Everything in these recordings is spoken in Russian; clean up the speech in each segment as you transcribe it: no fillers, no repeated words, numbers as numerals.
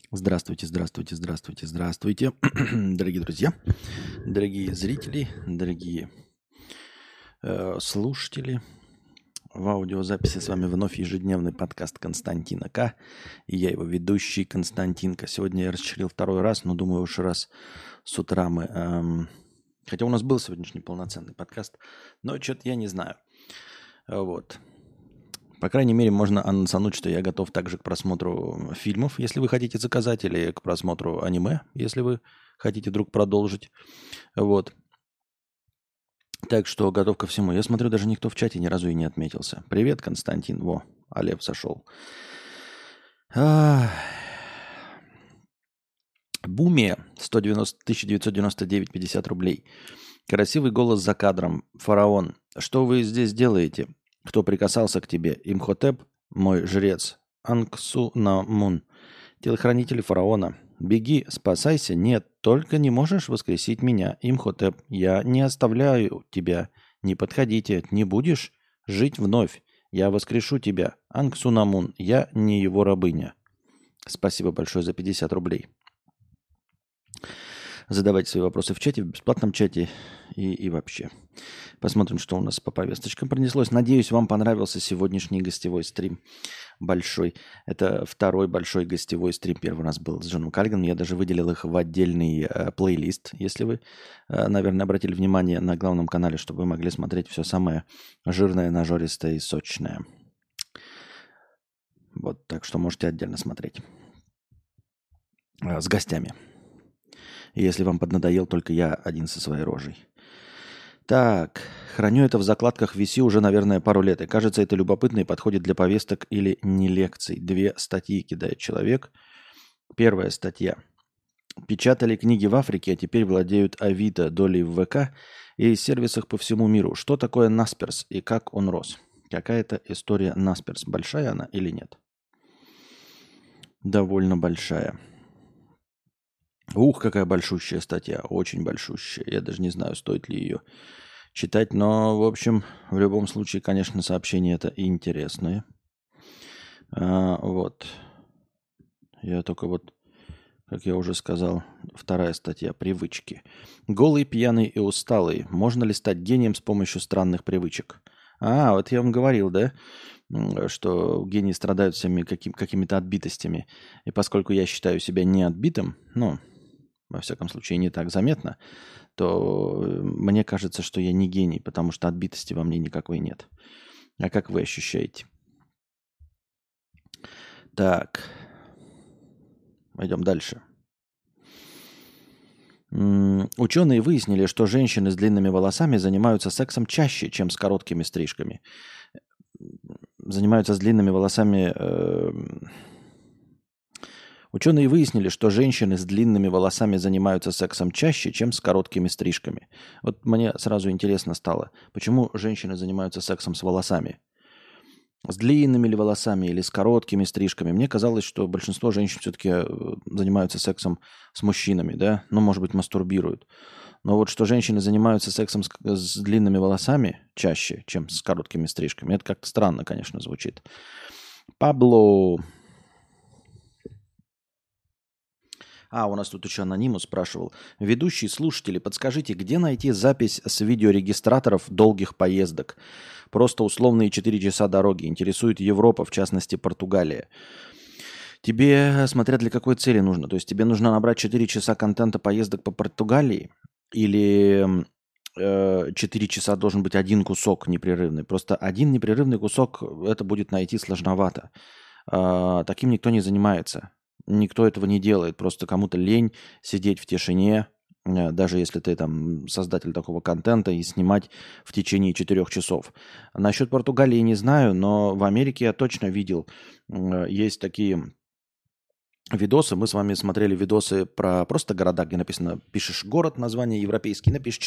Здравствуйте, здравствуйте, здравствуйте, здравствуйте, дорогие друзья, дорогие зрители, дорогие слушатели. В аудиозаписи с вами вновь ежедневный подкаст Константина К. И я его ведущий Константин К. Сегодня я расчерил второй раз, но думаю, уж раз с утра мы... Хотя у нас был сегодняшний полноценный подкаст, но что-то я не знаю. Вот. По крайней мере, можно анонсануть, что я готов также к просмотру фильмов, если вы хотите заказать, или к просмотру аниме, если вы хотите вдруг продолжить. Вот. Так что готов ко всему. Я смотрю, даже никто в чате ни разу и не отметился. Привет, Константин. Во, Алев сошел. Буме 1999 50 рублей. Красивый голос за кадром. Фараон. Что вы здесь делаете? Кто прикасался к тебе? Имхотеп, мой жрец. Анксунамун. Телохранитель фараона. Беги, спасайся. Нет, только не можешь воскресить меня, Имхотеп. Я не оставляю тебя. Не подходите. Не будешь жить вновь. Я воскрешу тебя. Анксунамун. Я не его рабыня. Спасибо большое за 50 рублей. Задавайте свои вопросы в чате, в бесплатном чате и вообще. Посмотрим, что у нас по повесточкам пронеслось. Надеюсь, вам понравился сегодняшний гостевой стрим большой. Это второй большой гостевой стрим. Первый у нас был с Джоном Кальганом. Я даже выделил их в отдельный плейлист, если вы, наверное, обратили внимание на главном канале, чтобы вы могли смотреть все самое жирное, нажористое и сочное. Вот, так что можете отдельно смотреть. С гостями. Если вам поднадоел только я один со своей рожей. Так, храню это в закладках VC уже, наверное, пару лет. И кажется, это любопытно и подходит для повесток или не лекций. 2 статьи кидает человек. Первая статья. Печатали книги в Африке, а теперь владеют Авито, долей в ВК и сервисах по всему миру. Что такое Насперс и как он рос? Какая-то история Насперс. Большая она или нет? Довольно большая. Ух, какая большущая статья, очень большущая. Я даже не знаю, стоит ли ее читать, но, в общем, в любом случае, конечно, сообщения это интересные. Вот. Я только вот, как я уже сказал, вторая статья «Привычки». Голый, пьяный и усталый. Можно ли стать гением с помощью странных привычек? Вот я вам говорил, да, что гении страдают всеми какими-то отбитостями. И поскольку я считаю себя не отбитым, во всяком случае, не так заметно, то мне кажется, что я не гений, потому что отбитости во мне никакой нет. А как вы ощущаете? Так, пойдем дальше. Ученые выяснили, что женщины с длинными волосами занимаются сексом чаще, чем с короткими стрижками. Занимаются с длинными волосами... Ученые выяснили, что женщины с длинными волосами занимаются сексом чаще, чем с короткими стрижками. Вот мне сразу интересно стало, почему женщины занимаются сексом с волосами? С длинными ли волосами или с короткими стрижками? Мне казалось, что большинство женщин все-таки занимаются сексом с мужчинами, да? Может быть, мастурбируют. Но вот что женщины занимаются сексом с длинными волосами чаще, чем с короткими стрижками, это как-то странно, конечно, звучит. Пабло... у нас тут еще анонимус спрашивал. Ведущие слушатели, подскажите, где найти запись с видеорегистраторов долгих поездок? Просто условные 4 часа дороги. Интересует Европа, в частности Португалия. Тебе, смотря для какой цели нужно. То есть тебе нужно набрать 4 часа контента поездок по Португалии? Или 4 часа должен быть один кусок непрерывный? Просто один непрерывный кусок, это будет найти сложновато. Таким никто не занимается. Никто этого не делает. Просто кому-то лень сидеть в тишине, даже если ты там создатель такого контента, и снимать в течение 4 часов. Насчет Португалии не знаю, но в Америке я точно видел. Есть такие видосы. Мы с вами смотрели видосы про просто города, где написано, пишешь город, название европейский, напишешь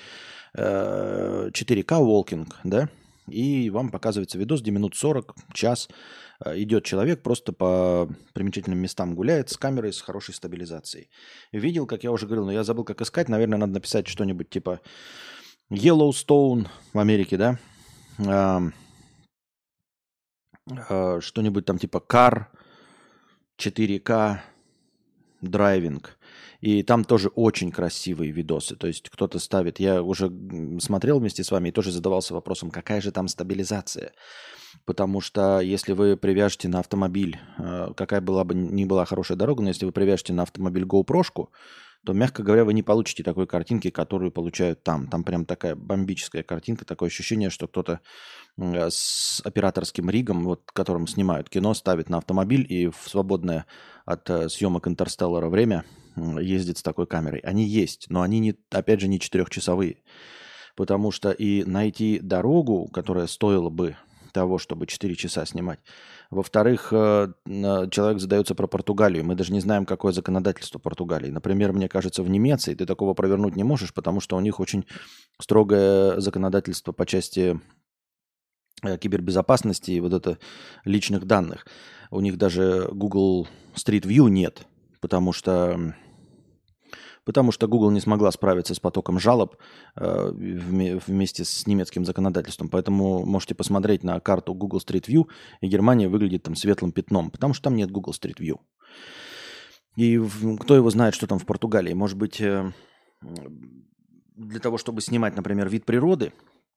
4К walking, да, и вам показывается видос, где минут 40, час. Идет человек, просто по примечательным местам гуляет с камерой, с хорошей стабилизацией. Видел, как я уже говорил, но я забыл, как искать. Наверное, надо написать что-нибудь типа Yellowstone в Америке, да? Что-нибудь там типа Car 4К драйвинг. И там тоже очень красивые видосы. То есть кто-то ставит... Я уже смотрел вместе с вами и тоже задавался вопросом, какая же там стабилизация. Потому что если вы привяжете на автомобиль, какая была бы ни была хорошая дорога, но если вы привяжете на автомобиль GoPro-шку, то, мягко говоря, вы не получите такой картинки, которую получают там. Там прям такая бомбическая картинка, такое ощущение, что кто-то с операторским ригом, вот которым снимают кино, ставит на автомобиль и в свободное от съемок «Интерстеллара» время ездит с такой камерой. Они есть, но они, не, опять же, не 4-часовые. Потому что и найти дорогу, которая стоила бы того, чтобы 4 часа снимать. Во-вторых, человек задается про Португалию. Мы даже не знаем, какое законодательство Португалии. Например, мне кажется, в Немеции ты такого провернуть не можешь, потому что у них очень строгое законодательство по части кибербезопасности и вот это личных данных. У них даже Google Street View нет, потому что Google не смогла справиться с потоком жалоб вместе с немецким законодательством. Поэтому можете посмотреть на карту Google Street View, и Германия выглядит там светлым пятном, потому что там нет Google Street View. И кто его знает, что там в Португалии. Может быть, для того, чтобы снимать, например, вид природы,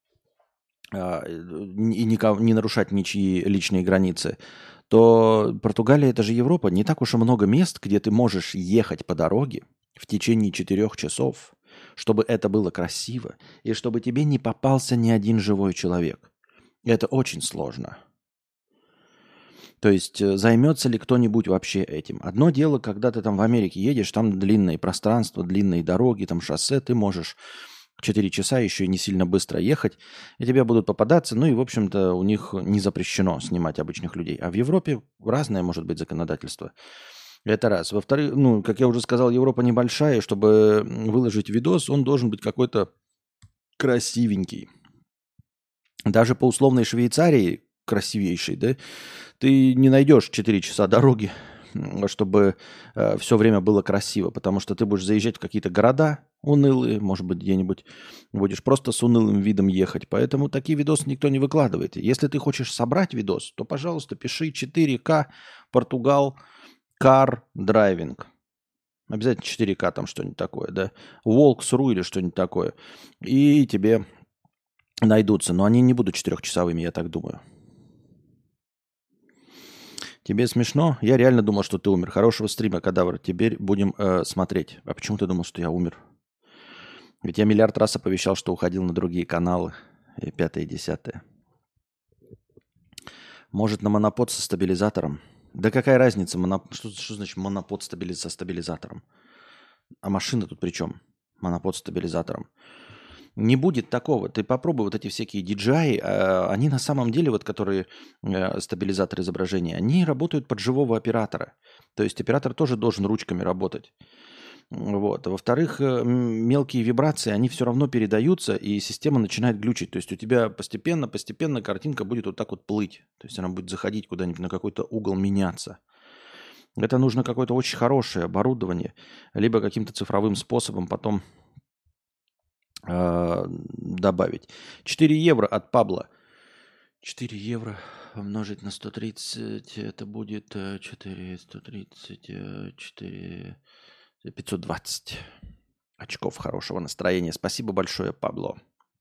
и не нарушать ничьи личные границы, то Португалия – это же Европа. Не так уж и много мест, где ты можешь ехать по дороге в течение 4 часов, чтобы это было красиво, и чтобы тебе не попался ни один живой человек. Это очень сложно. То есть займется ли кто-нибудь вообще этим? Одно дело, когда ты там в Америке едешь, там длинные пространства, длинные дороги, там шоссе, ты можешь 4 часа еще и не сильно быстро ехать, и тебе будут попадаться. Ну и, в общем-то, у них не запрещено снимать обычных людей. А в Европе разное может быть законодательство. Это раз. Во-вторых, ну, как я уже сказал, Европа небольшая, чтобы выложить видос, он должен быть какой-то красивенький. Даже по условной Швейцарии, красивейшей, да, ты не найдешь 4 часа дороги, чтобы все время было красиво, потому что ты будешь заезжать в какие-то города унылые, может быть, где-нибудь будешь просто с унылым видом ехать. Поэтому такие видосы никто не выкладывает. Если ты хочешь собрать видос, то, пожалуйста, пиши 4К, Португал, Car Driving. Обязательно 4К там что-нибудь такое, да. Walkthrough или что-нибудь такое. И тебе найдутся. Но они не будут 4-часовыми, я так думаю. Тебе смешно? Я реально думал, что ты умер. Хорошего стрима, кадавр. Теперь будем смотреть. А почему ты думал, что я умер? Ведь я миллиард раз оповещал, что уходил на другие каналы. И 5-е, и 10-е. Может, на монопод со стабилизатором? Да какая разница? Что значит монопод со стабилизатором? А машина тут при чем? Монопод с стабилизатором. Не будет такого. Ты попробуй вот эти всякие DJI, они на самом деле, вот которые стабилизаторы изображения, они работают под живого оператора. То есть оператор тоже должен ручками работать. Вот. Во-вторых, мелкие вибрации, они все равно передаются, и система начинает глючить. То есть у тебя постепенно картинка будет вот так вот плыть. То есть она будет заходить куда-нибудь на какой-то угол, меняться. Это нужно какое-то очень хорошее оборудование, либо каким-то цифровым способом потом добавить. 4 евро от Пабло. 4 евро умножить на 130, это будет 4, 130, 4, 520 очков хорошего настроения. Спасибо большое, Пабло.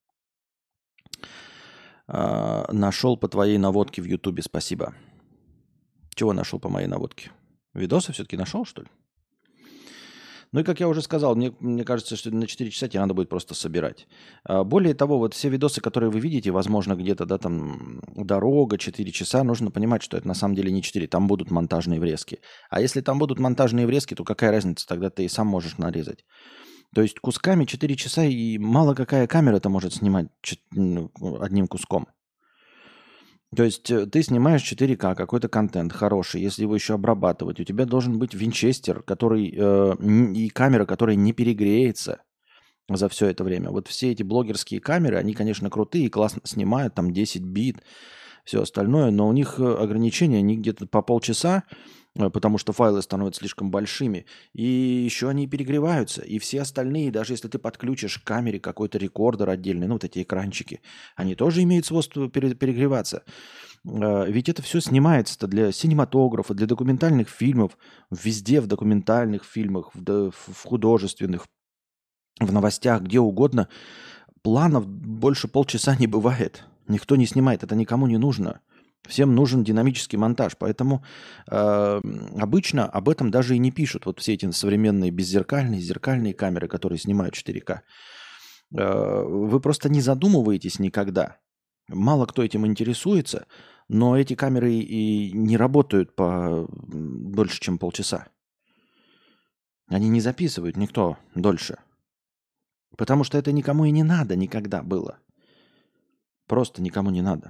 Нашел по твоей наводке в Ютубе, спасибо. Чего нашел по моей наводке? Видосы все-таки нашел, что ли? Ну и, как я уже сказал, мне кажется, что на 4 часа тебе надо будет просто собирать. Более того, вот все видосы, которые вы видите, возможно, где-то, да, там, дорога, 4 часа, нужно понимать, что это на самом деле не 4, там будут монтажные врезки. А если там будут монтажные врезки, то какая разница, тогда ты и сам можешь нарезать. То есть кусками 4 часа, и мало какая камера-то может снимать одним куском. То есть ты снимаешь 4К, какой-то контент хороший, если его еще обрабатывать, у тебя должен быть винчестер, который, и камера, которая не перегреется за все это время. Вот все эти блогерские камеры, они, конечно, крутые, классно снимают, там 10 бит, все остальное, но у них ограничения, они где-то по полчаса, потому что файлы становятся слишком большими, и еще они перегреваются, и все остальные, даже если ты подключишь к камере какой-то рекордер отдельный, ну вот эти экранчики, они тоже имеют свойство перегреваться. Ведь это все снимается для синематографа, для документальных фильмов, везде в документальных фильмах, в художественных, в новостях, где угодно. Планов больше полчаса не бывает. Никто не снимает, это никому не нужно. Всем нужен динамический монтаж, поэтому обычно об этом даже и не пишут. Вот все эти современные беззеркальные, зеркальные камеры, которые снимают 4К. Вы просто не задумываетесь никогда. Мало кто этим интересуется, но эти камеры и не работают по дольше, чем полчаса. Они не записывают никто дольше. Потому что это никому и не надо никогда было. Просто никому не надо.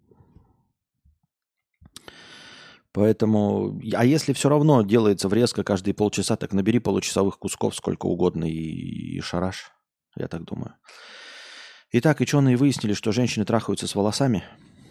Поэтому, а если все равно делается врезка каждые полчаса, так набери получасовых кусков сколько угодно и шараш. Я так думаю. Итак, ученые выяснили, что женщины трахаются с волосами.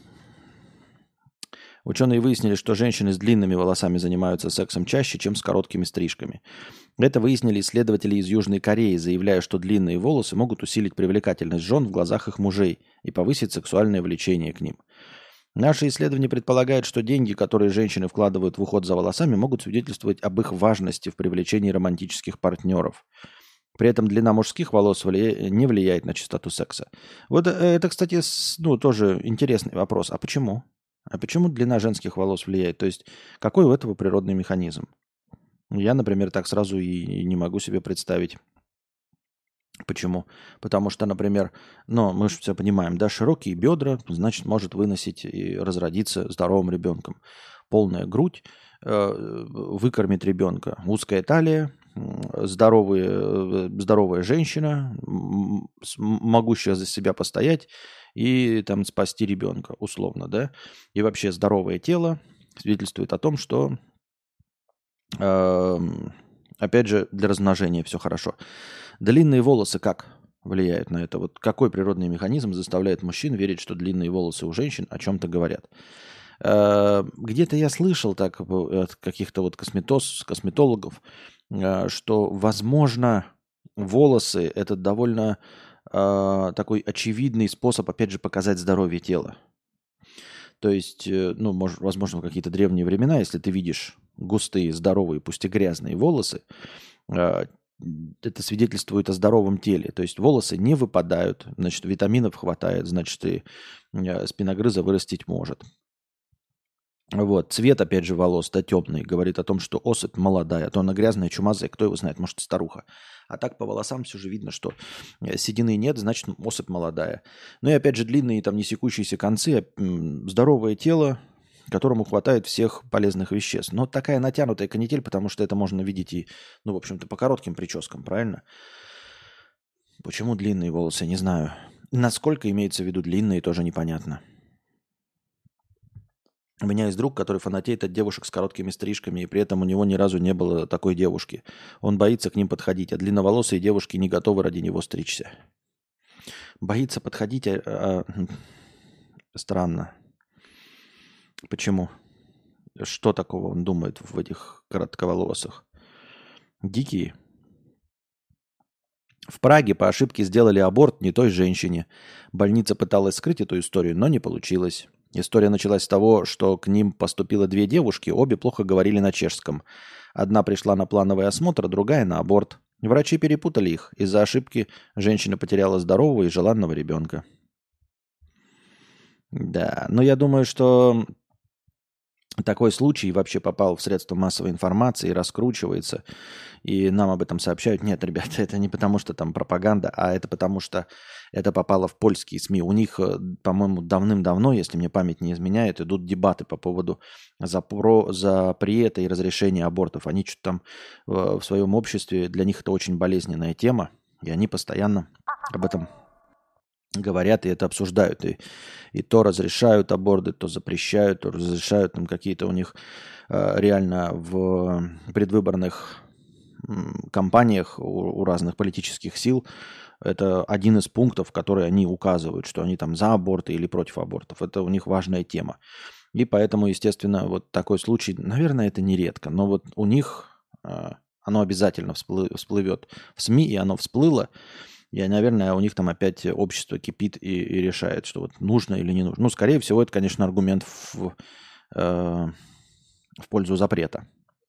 Ученые выяснили, что женщины с длинными волосами занимаются сексом чаще, чем с короткими стрижками. Это выяснили исследователи из Южной Кореи, заявляя, что длинные волосы могут усилить привлекательность жен в глазах их мужей и повысить сексуальное влечение к ним. Наше исследование предполагает, что деньги, которые женщины вкладывают в уход за волосами, могут свидетельствовать об их важности в привлечении романтических партнеров. При этом длина мужских волос не влияет на частоту секса. Вот это, кстати, тоже интересный вопрос. А почему? А почему длина женских волос влияет? То есть какой у этого природный механизм? Я, например, так сразу и не могу себе представить. Почему? Потому что, например, мы же все понимаем, да, широкие бедра, значит, может выносить и разродиться здоровым ребенком. Полная грудь выкормит ребенка. Узкая талия, здоровая женщина, могущая за себя постоять и там спасти ребенка, условно, да. И вообще здоровое тело свидетельствует о том, что, опять же, для размножения все хорошо. Длинные волосы как влияют на это? Вот какой природный механизм заставляет мужчин верить, что длинные волосы у женщин о чем-то говорят? Где-то я слышал так от каких-то вот косметологов, что, возможно, волосы – это довольно такой очевидный способ, опять же, показать здоровье тела. То есть, возможно, в какие-то древние времена, если ты видишь густые, здоровые, пусть и грязные волосы, это свидетельствует о здоровом теле. То есть волосы не выпадают, значит, витаминов хватает, значит, и спиногрыза вырастить может. Вот. Цвет, опять же, волос, да, темный, говорит о том, что особь молодая. А то она грязная, чумазая, кто его знает, может, старуха. А так по волосам все же видно, что седины нет, значит, особь молодая. Ну и, опять же, длинные, там, не секущиеся концы, здоровое тело, которому хватает всех полезных веществ. Но такая натянутая канитель, потому что это можно видеть и, в общем-то, по коротким прическам, правильно? Почему длинные волосы, не знаю. Насколько имеется в виду длинные, тоже непонятно. У меня есть друг, который фанатеет от девушек с короткими стрижками, и при этом у него ни разу не было такой девушки. Он боится к ним подходить, а длинноволосые девушки не готовы ради него стричься. Боится подходить, странно. Почему? Что такого он думает в этих коротковолосых? Дикие. В Праге по ошибке сделали аборт не той женщине. Больница пыталась скрыть эту историю, но не получилось. История началась с того, что к ним поступило 2 девушки, обе плохо говорили на чешском. Одна пришла на плановый осмотр, другая на аборт. Врачи перепутали их. Из-за ошибки женщина потеряла здорового и желанного ребенка. Да, но я думаю, что такой случай вообще попал в средства массовой информации, раскручивается, и нам об этом сообщают. Нет, ребята, это не потому, что там пропаганда, а это потому, что это попало в польские СМИ. У них, по-моему, давным-давно, если мне память не изменяет, идут дебаты по поводу запрета и разрешения абортов. Они что-то там в своем обществе, для них это очень болезненная тема, и они постоянно об этом говорят и это обсуждают. И то разрешают аборты, то запрещают, то разрешают. Там какие-то у них реально в предвыборных кампаниях у разных политических сил это один из пунктов, которые они указывают, что они там за аборты или против абортов. Это у них важная тема. И поэтому, естественно, вот такой случай, наверное, это не редко, но вот у них оно обязательно всплывет в СМИ, и оно всплыло. И, наверное, у них там опять общество кипит и решает, что вот нужно или не нужно. Ну, скорее всего, это, конечно, аргумент в пользу запрета.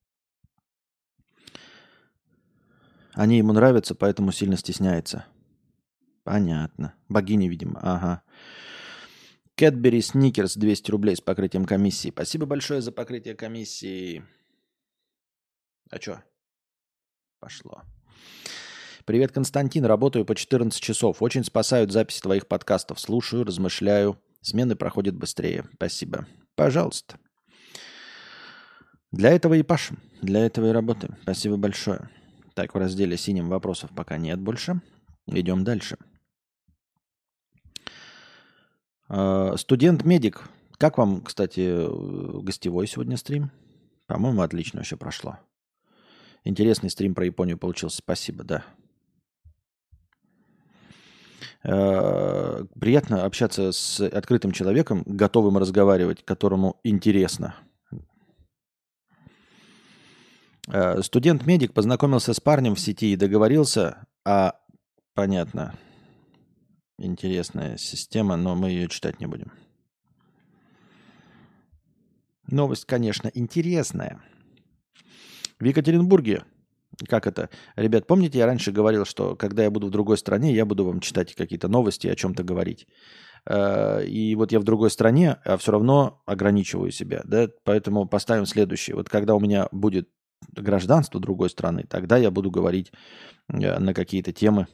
Они ему нравятся, поэтому сильно стесняется. Понятно. Богиня, видимо. Ага. Кэтбери Сникерс 200 рублей с покрытием комиссии. Спасибо большое за покрытие комиссии. А что? Пошло. Привет, Константин. Работаю по 14 часов. Очень спасают записи твоих подкастов. Слушаю, размышляю. Смены проходят быстрее. Спасибо. Пожалуйста. Для этого и пашем. Для этого и работаем. Спасибо большое. Так, в разделе синим вопросов пока нет больше. Идем дальше. Студент-медик. Как вам, кстати, гостевой сегодня стрим? По-моему, отлично вообще прошло. Интересный стрим про Японию получился. Спасибо, да. Приятно общаться с открытым человеком, готовым разговаривать, которому интересно. Студент-медик познакомился с парнем в сети и договорился о... Понятно. Интересная система, но мы ее читать не будем. Новость, конечно, интересная. В Екатеринбурге, как это? Ребят, помните, я раньше говорил, что когда я буду в другой стране, я буду вам читать какие-то новости и о чем-то говорить. И вот я в другой стране, а все равно ограничиваю себя. Да? Поэтому поставим следующее. Вот когда у меня будет гражданство другой страны, тогда я буду говорить на какие-то темы,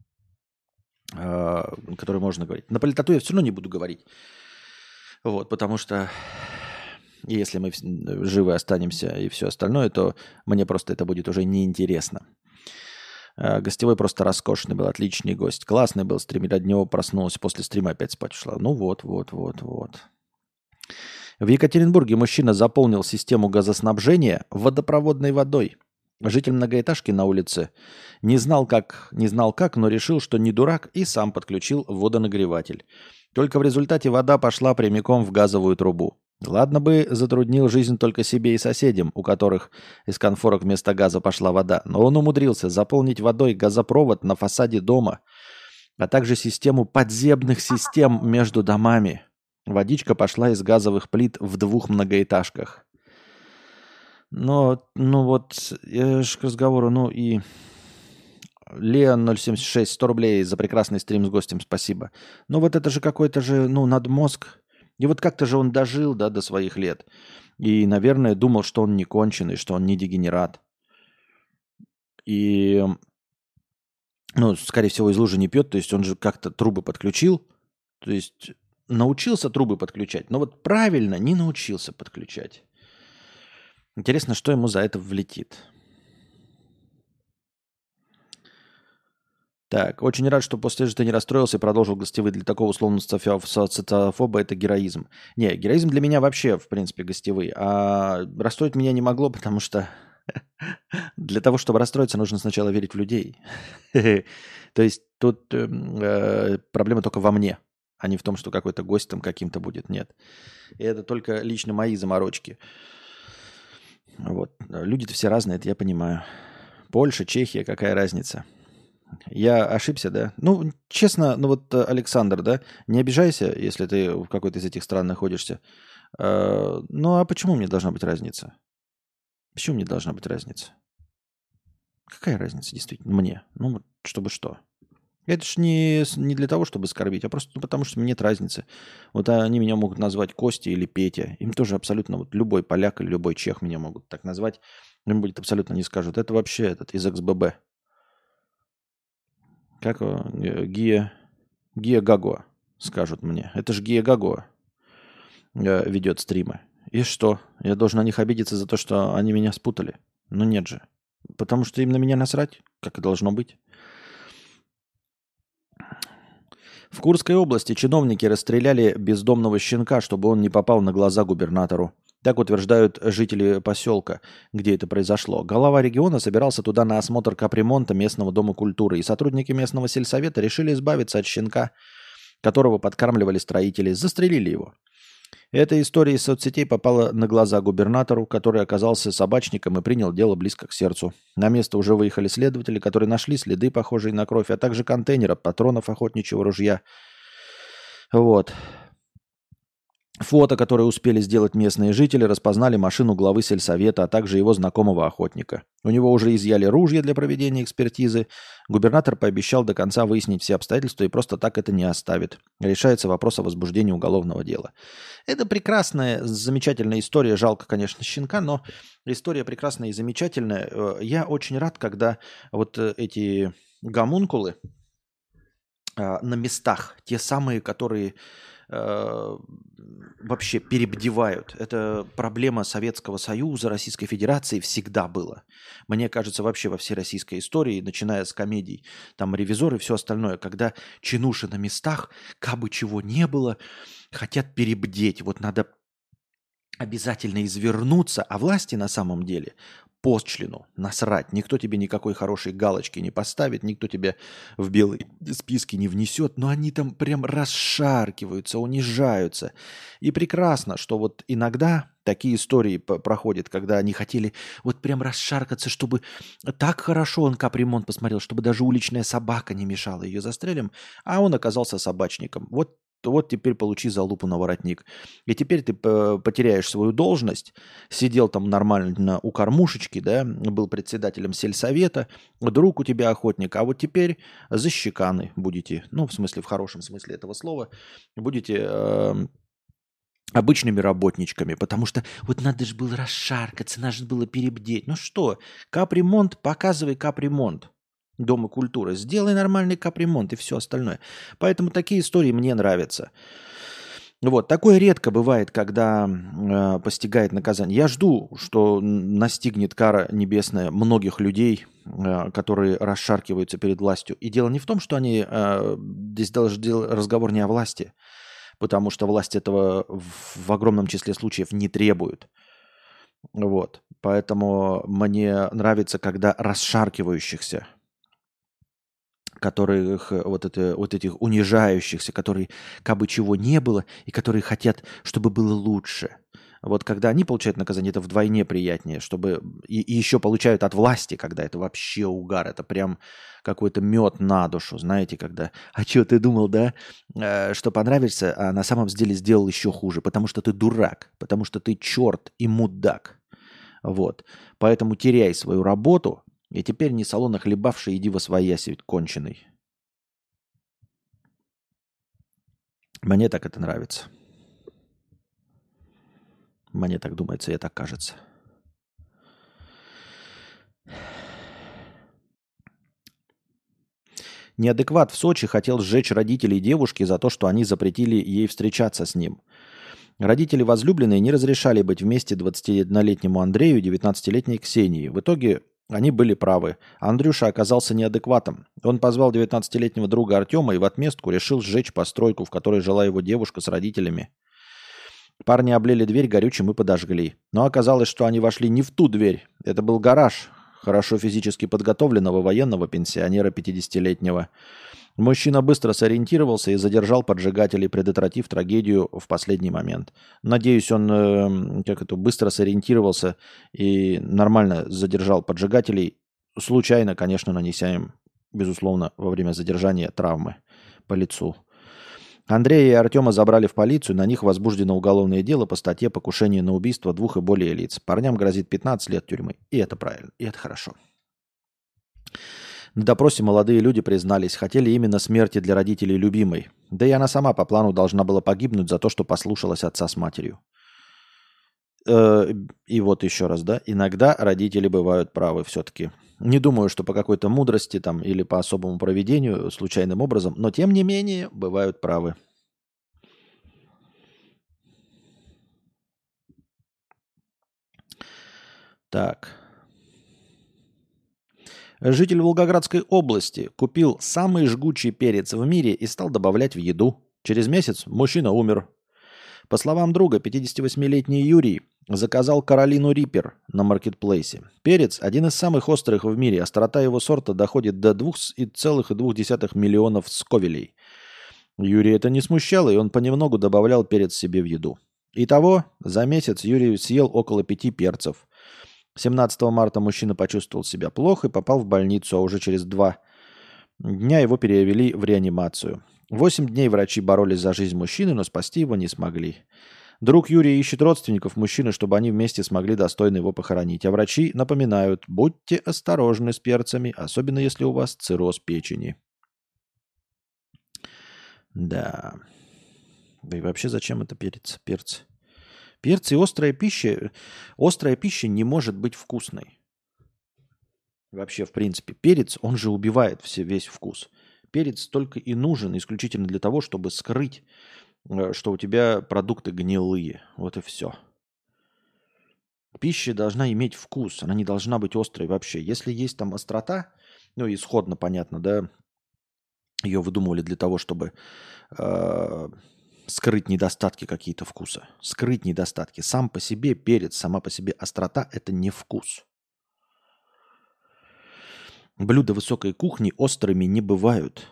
которые можно говорить. На политоту я все равно не буду говорить. Вот, потому что если мы живы останемся и все остальное, то мне просто это будет уже неинтересно. Гостевой просто роскошный был, отличный гость. Классный был стрим, от него проснулась, после стрима опять спать ушла. Ну вот. В Екатеринбурге мужчина заполнил систему газоснабжения водопроводной водой. Житель многоэтажки на улице не знал как, но решил, что не дурак, и сам подключил водонагреватель. Только в результате вода пошла прямиком в газовую трубу. Ладно бы затруднил жизнь только себе и соседям, у которых из конфорок вместо газа пошла вода, но он умудрился заполнить водой газопровод на фасаде дома, а также систему подземных систем между домами. Водичка пошла из газовых плит в 2 многоэтажках. Но, я же к разговору, и Леон 076, 100 рублей за прекрасный стрим с гостем, спасибо. Но вот это же какой-то же, надмозг. И вот как-то же он дожил, до своих лет. И, наверное, думал, что он не конченый, что он не дегенерат. И, скорее всего, из лужи не пьет, то есть он же как-то трубы подключил. То есть научился трубы подключать, но вот правильно не научился подключать. Интересно, что ему за это влетит. Так, очень рад, что после этого ты не расстроился и продолжил гостевые. Для такого условно социофоба это героизм. Не, героизм для меня вообще, в принципе, гостевые. А расстроить меня не могло, потому что для того, чтобы расстроиться, нужно сначала верить в людей. То есть тут проблема только во мне, а не в том, что какой-то гость там каким-то будет. Нет. И это только лично мои заморочки. Вот. Люди-то все разные, это я понимаю. Польша, Чехия, какая разница? Я ошибся, да? Честно, Александр, да, не обижайся, если ты в какой-то из этих стран находишься. А почему мне должна быть разница? Почему мне должна быть разница? Какая разница, действительно, мне? Чтобы что? Это ж не для того, чтобы оскорбить, а просто потому, что нет разницы. Вот они меня могут назвать Костя или Петя. Им тоже абсолютно, любой поляк или любой чех меня могут так назвать. Им будет абсолютно не скажут. Это вообще из XBB. Как Гия Гагуа скажут мне. Это же Гия Гагуа ведет стримы. И что? Я должен на них обидеться за то, что они меня спутали? Нет же. Потому что им на меня насрать, как и должно быть. В Курской области чиновники расстреляли бездомного щенка, чтобы он не попал на глаза губернатору. Так утверждают жители поселка, где это произошло. Глава региона собирался туда на осмотр капремонта местного дома культуры, и сотрудники местного сельсовета решили избавиться от щенка, которого подкармливали строители, застрелили его. Эта история из соцсетей попала на глаза губернатору, который оказался собачником и принял дело близко к сердцу. На место уже выехали следователи, которые нашли следы, похожие на кровь, а также контейнер патронов охотничьего ружья. Вот. Фото, которые успели сделать местные жители, распознали машину главы сельсовета, а также его знакомого охотника. У него уже изъяли ружья для проведения экспертизы. Губернатор пообещал до конца выяснить все обстоятельства и просто так это не оставит. Решается вопрос о возбуждении уголовного дела. Это прекрасная, замечательная история. Жалко, конечно, щенка, но история прекрасная и замечательная. Я очень рад, когда вот эти гомункулы на местах, те самые, которые вообще перебдевают. Это проблема Советского Союза, Российской Федерации всегда была. Мне кажется, вообще во всей российской истории, начиная с комедий, там «Ревизор» и все остальное, когда чинуши на местах, кабы чего не было, хотят перебдеть. Вот надо обязательно извернуться, а власти на самом деле почлину насрать. Никто тебе никакой хорошей галочки не поставит, никто тебя в белые списки не внесет, но они там прям расшаркиваются, унижаются. И прекрасно, что вот иногда такие истории проходят, когда они хотели вот прям расшаркаться, чтобы так хорошо он капремонт посмотрел, чтобы даже уличная собака не мешала ее застрелим, а он оказался собачником. Вот теперь получи залупу на воротник. И теперь ты потеряешь свою должность, сидел там нормально у кормушечки, да, был председателем сельсовета, друг у тебя охотник, а вот теперь защеканы будете, ну, в смысле, в хорошем смысле этого слова, будете обычными работничками, потому что вот надо же было расшаркаться, надо же было перебдеть. Ну что, капремонт, показывай капремонт. Дома культуры. Сделай нормальный капремонт и все остальное. Поэтому такие истории мне нравятся. Вот. Такое редко бывает, когда постигает наказание. Я жду, что настигнет кара небесная многих людей, которые расшаркиваются перед властью. И дело не в том, что они... здесь даже разговор не о власти, потому что власть этого в огромном числе случаев не требует. Вот. Поэтому мне нравится, когда расшаркивающихся, которых вот этих унижающихся, которые как бы чего не было, и которые хотят, чтобы было лучше. Вот когда они получают наказание, это вдвойне приятнее, чтобы и еще получают от власти, когда это вообще угар, это прям какой-то мед на душу, знаете, когда, а что ты думал, да, что понравится, а на самом деле сделал еще хуже, потому что ты дурак, потому что ты черт и мудак. Вот, поэтому теряй свою работу. И теперь не салона хлебавший, иди восвояси, конченый. Мне так это нравится. Мне так думается, и так кажется. Неадекват в Сочи хотел сжечь родителей девушки за то, что они запретили ей встречаться с ним. Родители возлюбленной не разрешали быть вместе 21-летнему Андрею и 19-летней Ксении. В итоге они были правы. Андрюша оказался неадекватом. Он позвал 19-летнего друга Артема и в отместку решил сжечь постройку, в которой жила его девушка с родителями. Парни облили дверь горючим и подожгли. Но оказалось, что они вошли не в ту дверь. Это был гараж хорошо физически подготовленного военного пенсионера 50-летнего. Мужчина быстро сориентировался и задержал поджигателей, предотвратив трагедию в последний момент. Надеюсь, он быстро сориентировался и нормально задержал поджигателей, случайно, конечно, нанеся им, безусловно, во время задержания травмы по лицу. Андрея и Артема забрали в полицию, на них возбуждено уголовное дело по статье «Покушение на убийство двух и более лиц». Парням грозит 15 лет тюрьмы. И это правильно, и это хорошо. На допросе молодые люди признались, хотели именно смерти для родителей любимой. Да и она сама по плану должна была погибнуть за то, что послушалась отца с матерью. И вот еще раз, да, иногда родители бывают правы все-таки. Не думаю, что по какой-то мудрости там или по особому проведению, случайным образом, но тем не менее бывают правы. Так. Житель Волгоградской области купил самый жгучий перец в мире и стал добавлять в еду. Через месяц мужчина умер. По словам друга, 58-летний Юрий заказал Каролину Риппер на маркетплейсе. Перец – один из самых острых в мире. Острота его сорта доходит до 2,2 миллионов сковелей. Юрия это не смущало, и он понемногу добавлял перец себе в еду. Итого, за месяц Юрий съел около 5 перцев. 17 марта мужчина почувствовал себя плохо и попал в больницу, а уже через 2 дня его перевели в реанимацию. 8 дней врачи боролись за жизнь мужчины, но спасти его не смогли. Друг Юрия ищет родственников мужчины, чтобы они вместе смогли достойно его похоронить. А врачи напоминают, будьте осторожны с перцами, особенно если у вас цирроз печени. Да. Да и вообще зачем это перец? Перцы и острая пища. Острая пища не может быть вкусной. Вообще, в принципе, перец, он же убивает весь вкус. Перец только и нужен исключительно для того, чтобы скрыть, что у тебя продукты гнилые. Вот и все. Пища должна иметь вкус, она не должна быть острой вообще. Если есть там острота, ну, исходно понятно, да, ее выдумывали для того, чтобы скрыть недостатки какие-то вкуса. Скрыть недостатки. Сам по себе перец, сама по себе острота – это не вкус. Блюда высокой кухни острыми не бывают.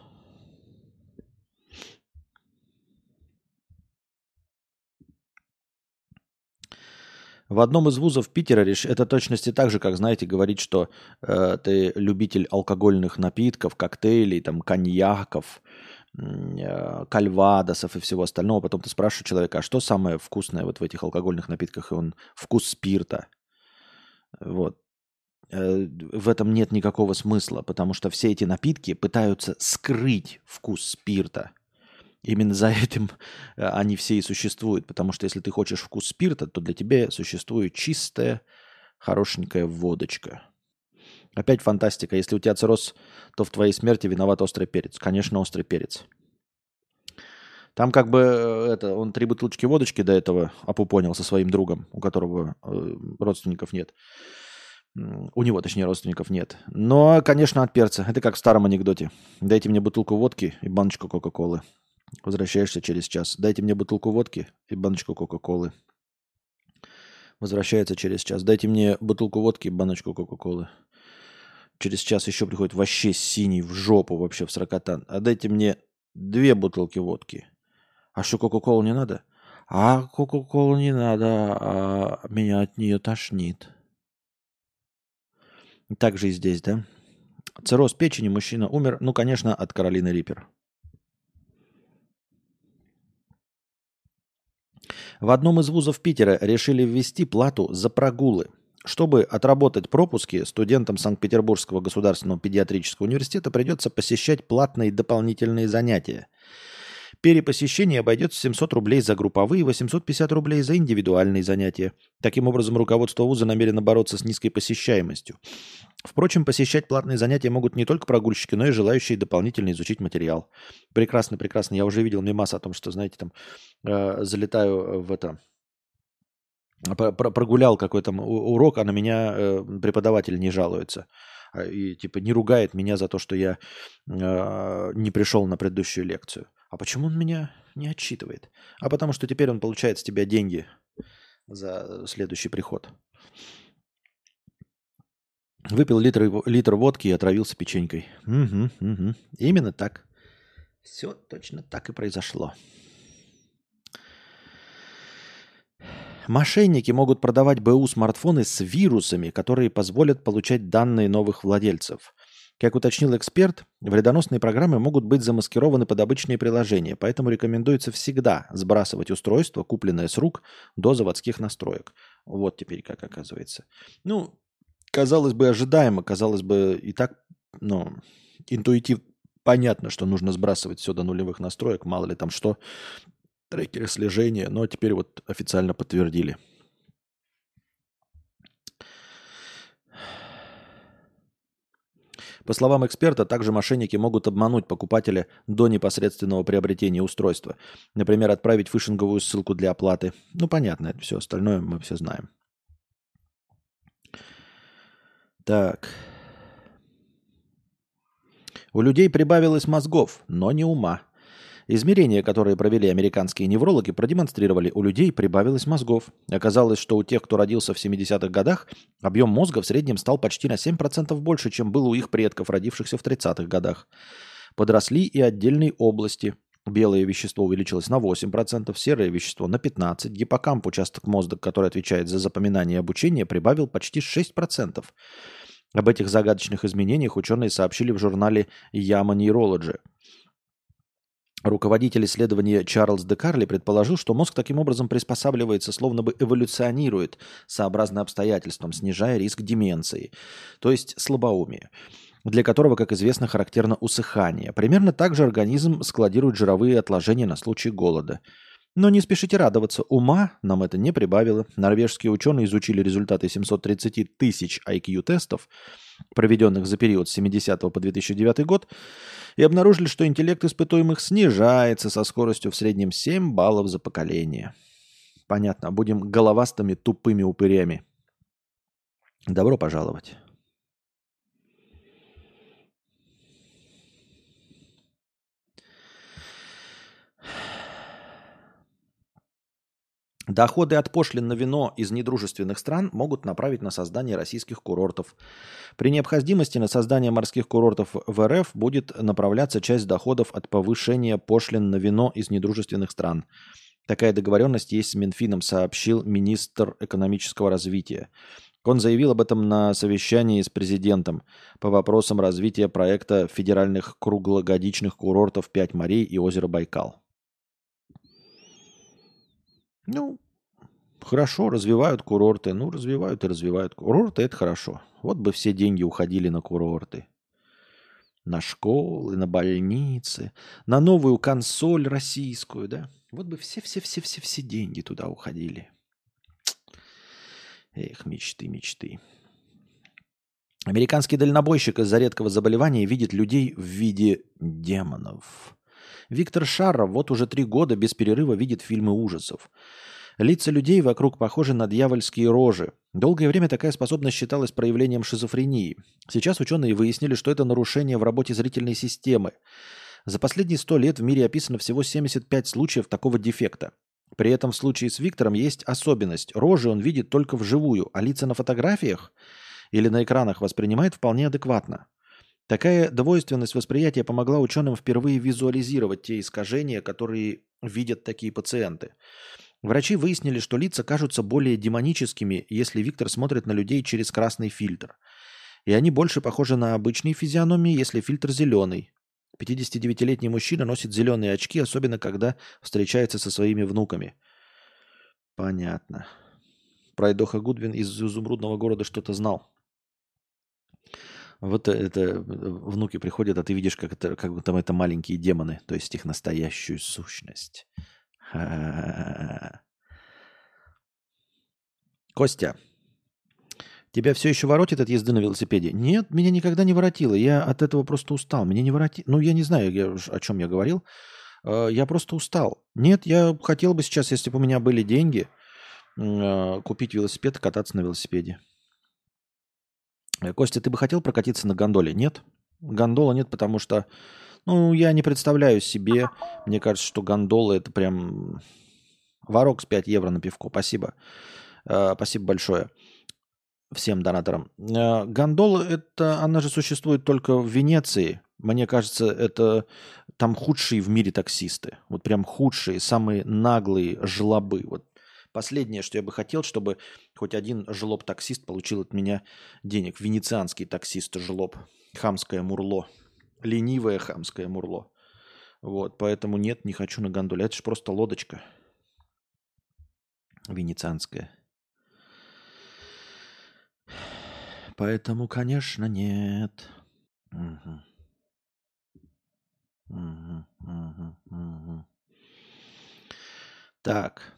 В одном из вузов Питера это точности так же, как, знаете, говорить, что ты любитель алкогольных напитков, коктейлей, там, коньяков, кальвадосов и всего остального. Потом ты спрашиваешь человека, а что самое вкусное вот в этих алкогольных напитках? И он вкус спирта. Вот. В этом нет никакого смысла, потому что все эти напитки пытаются скрыть вкус спирта. Именно за этим они все и существуют, потому что если ты хочешь вкус спирта, то для тебя существует чистая, хорошенькая водочка. Опять фантастика. Если у тебя цирроз, то в твоей смерти виноват острый перец. Конечно, острый перец. Там как бы он 3 бутылочки водочки до этого опупонил со своим другом, у которого родственников нет. У него, точнее, родственников нет. Но, конечно, от перца. Это как в старом анекдоте. Дайте мне бутылку водки и баночку Кока-Колы. Возвращаешься через час. Дайте мне бутылку водки и баночку Кока-Колы. Возвращается через час. Дайте мне бутылку водки и баночку Кока-Колы. Через час еще приходит вообще синий в жопу, вообще в сракотан. А дайте мне 2 бутылки водки. А что, Кока-Колу не надо? А Кока-Колу не надо, а меня от нее тошнит. Так же и здесь, да? Цирроз печени, мужчина умер. Ну, конечно, от Каролины Риппер. В одном из вузов Питера решили ввести плату за прогулы. Чтобы отработать пропуски, студентам Санкт-Петербургского государственного педиатрического университета придется посещать платные дополнительные занятия. Перепосещение обойдется 700 рублей за групповые и 850 рублей за индивидуальные занятия. Таким образом, руководство вуза намерено бороться с низкой посещаемостью. Впрочем, посещать платные занятия могут не только прогульщики, но и желающие дополнительно изучить материал. Прекрасно, прекрасно. Я уже видел мемас о том, что, знаете, там залетаю в это... Прогулял какой-то урок, а на меня преподаватель не жалуется. И типа не ругает меня за то, что я не пришел на предыдущую лекцию. А почему он меня не отчитывает? А потому что теперь он получает с тебя деньги за следующий приход. Выпил литр водки и отравился печенькой. Угу. Именно так. Все точно так и произошло. Мошенники могут продавать БУ смартфоны с вирусами, которые позволят получать данные новых владельцев. Как уточнил эксперт, вредоносные программы могут быть замаскированы под обычные приложения, поэтому рекомендуется всегда сбрасывать устройство, купленное с рук, до заводских настроек. Вот теперь как оказывается. Ну, казалось бы, ожидаемо, казалось бы, и так, интуитивно понятно, что нужно сбрасывать все до нулевых настроек, мало ли там что, трекеры слежения, но теперь вот официально подтвердили. По словам эксперта, также мошенники могут обмануть покупателя до непосредственного приобретения устройства. Например, отправить фишинговую ссылку для оплаты. Ну, понятно, это все остальное мы все знаем. Так. У людей прибавилось мозгов, но не ума. Измерения, которые провели американские неврологи, продемонстрировали, у людей прибавилось мозгов. Оказалось, что у тех, кто родился в 70-х годах, объем мозга в среднем стал почти на 7% больше, чем было у их предков, родившихся в 30-х годах. Подросли и отдельные области. Белое вещество увеличилось на 8%, серое вещество на 15%. Гиппокамп, участок мозга, который отвечает за запоминание и обучение, прибавил почти 6%. Об этих загадочных изменениях ученые сообщили в журнале JAMA Neurology. Руководитель исследования Чарльз де Карли предположил, что мозг таким образом приспосабливается, словно бы эволюционирует сообразно обстоятельствам, снижая риск деменции, то есть слабоумия, для которого, как известно, характерно усыхание. Примерно так же организм складирует жировые отложения на случай голода. Но не спешите радоваться, ума нам это не прибавило. Норвежские ученые изучили результаты 730 тысяч IQ-тестов, проведенных за период с 70 по 2009 год, и обнаружили, что интеллект испытуемых снижается со скоростью в среднем 7 баллов за поколение. Понятно, будем головастыми тупыми упырями. Добро пожаловать. Доходы от пошлин на вино из недружественных стран могут направить на создание российских курортов. При необходимости на создание морских курортов в РФ будет направляться часть доходов от повышения пошлин на вино из недружественных стран. Такая договоренность есть с Минфином, сообщил министр экономического развития. Он заявил об этом на совещании с президентом по вопросам развития проекта федеральных круглогодичных курортов «Пять морей» и озеро Байкал. Ну, хорошо, развивают курорты. Ну, развивают и развивают. Курорты – это хорошо. Вот бы все деньги уходили на курорты. На школы, на больницы, на новую консоль российскую, да? Вот бы все деньги туда уходили. Эх, мечты, мечты. Американский дальнобойщик из-за редкого заболевания видит людей в виде демонов. Виктор Шаров вот уже 3 года без перерыва видит фильмы ужасов. Лица людей вокруг похожи на дьявольские рожи. Долгое время такая способность считалась проявлением шизофрении. Сейчас ученые выяснили, что это нарушение в работе зрительной системы. За последние 100 лет в мире описано всего 75 случаев такого дефекта. При этом в случае с Виктором есть особенность. Рожи он видит только вживую, а лица на фотографиях или на экранах воспринимает вполне адекватно. Такая двойственность восприятия помогла ученым впервые визуализировать те искажения, которые видят такие пациенты. Врачи выяснили, что лица кажутся более демоническими, если Виктор смотрит на людей через красный фильтр. И они больше похожи на обычные физиономии, если фильтр зеленый. 59-летний мужчина носит зеленые очки, особенно когда встречается со своими внуками. Понятно. Про Эдоха Гудвин из изумрудного города что-то знал. Вот это внуки приходят, а ты видишь, как бы там это маленькие демоны, то есть их настоящую сущность. Костя, тебя все еще воротит от езды на велосипеде? Нет, меня никогда не воротило. Я от этого просто устал. Меня не воротит. Ну, я не знаю, о чем я говорил. Я просто устал. Нет, я хотел бы сейчас, если бы у меня были деньги, купить велосипед и кататься на велосипеде. Костя, ты бы хотел прокатиться на гондоле? Нет? Гондола нет, потому что, я не представляю себе. Мне кажется, что гондола это прям ворок с 5 евро на пивко. Спасибо. Спасибо большое всем донаторам. Гондола, она же существует только в Венеции. Мне кажется, это там худшие в мире таксисты. Вот прям худшие, самые наглые жлобы. Вот последнее, что я бы хотел, чтобы хоть один жлоб-таксист получил от меня денег. Венецианский таксист-жлоб. Хамское мурло. Ленивое хамское мурло. Вот, поэтому нет, не хочу на гондоле. Это же просто лодочка. Венецианская. Поэтому, конечно, нет. Угу. Так.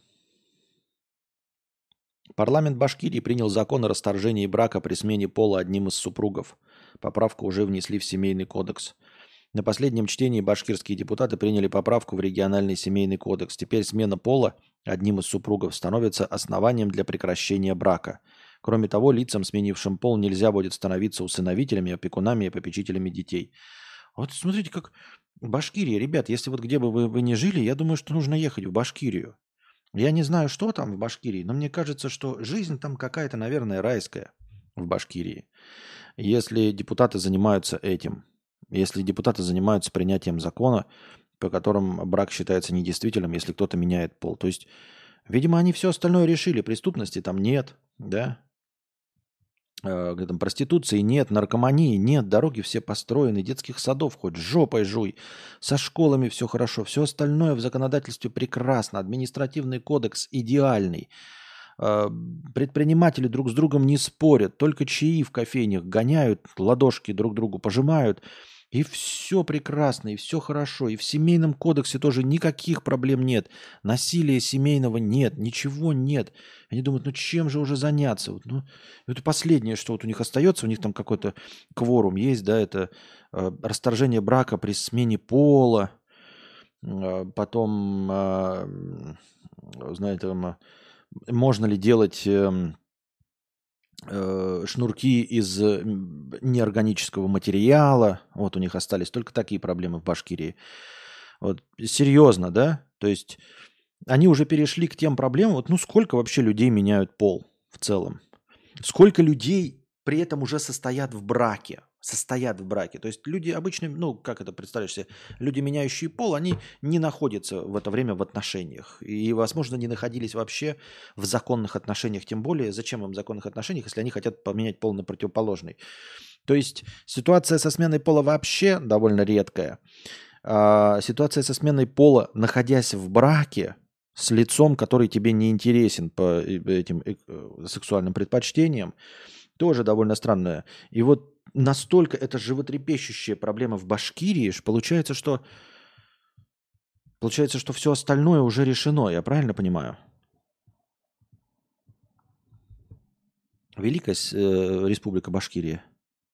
Парламент Башкирии принял закон о расторжении брака при смене пола одним из супругов. Поправку уже внесли в Семейный кодекс. На последнем чтении башкирские депутаты приняли поправку в региональный семейный кодекс. Теперь смена пола одним из супругов становится основанием для прекращения брака. Кроме того, лицам, сменившим пол, нельзя будет становиться усыновителями, опекунами и попечителями детей. Вот смотрите, как Башкирия. Ребят, если вот где бы вы ни жили, я думаю, что нужно ехать в Башкирию. Я не знаю, что там в Башкирии, но мне кажется, что жизнь там какая-то, наверное, райская в Башкирии. Если депутаты занимаются этим, если депутаты занимаются принятием закона по которым брак считается недействительным, если кто-то меняет пол. То есть, видимо, они все остальное решили. Преступности там нет, да? Где там проституции нет, наркомании нет, дороги все построены, детских садов хоть жопой жуй, со школами все хорошо, все остальное в законодательстве прекрасно, административный кодекс идеальный. Предприниматели друг с другом не спорят, только чаи в кофейнях гоняют, ладошки друг другу пожимают, и все прекрасно, и все хорошо. И в семейном кодексе тоже никаких проблем нет. Насилия семейного нет, ничего нет. Они думают, ну чем же уже заняться? Вот, ну, это последнее, что вот у них остается. У них там какой-то кворум есть, да, это расторжение брака при смене пола. Потом, знаете, можно ли делать шнурки из неорганического материала. Вот у них остались только такие проблемы в Башкирии. Вот, серьезно, да? То есть они уже перешли к тем проблемам. Вот, ну сколько вообще людей меняют пол в целом? Сколько людей при этом уже состоят в браке? Состоят в браке. То есть люди обычно, ну, как это представляешь себе, люди, меняющие пол, они не находятся в это время в отношениях. И, возможно, не находились вообще в законных отношениях. Тем более, зачем им в законных отношениях, если они хотят поменять пол на противоположный? То есть ситуация со сменой пола вообще довольно редкая. А ситуация со сменой пола, находясь в браке, с лицом, который тебе не интересен по этим сексуальным предпочтениям, тоже довольно странная. И вот настолько это животрепещущая проблема в Башкирии, что получается, что все остальное уже решено. Я правильно понимаю? Великая республика Башкирия.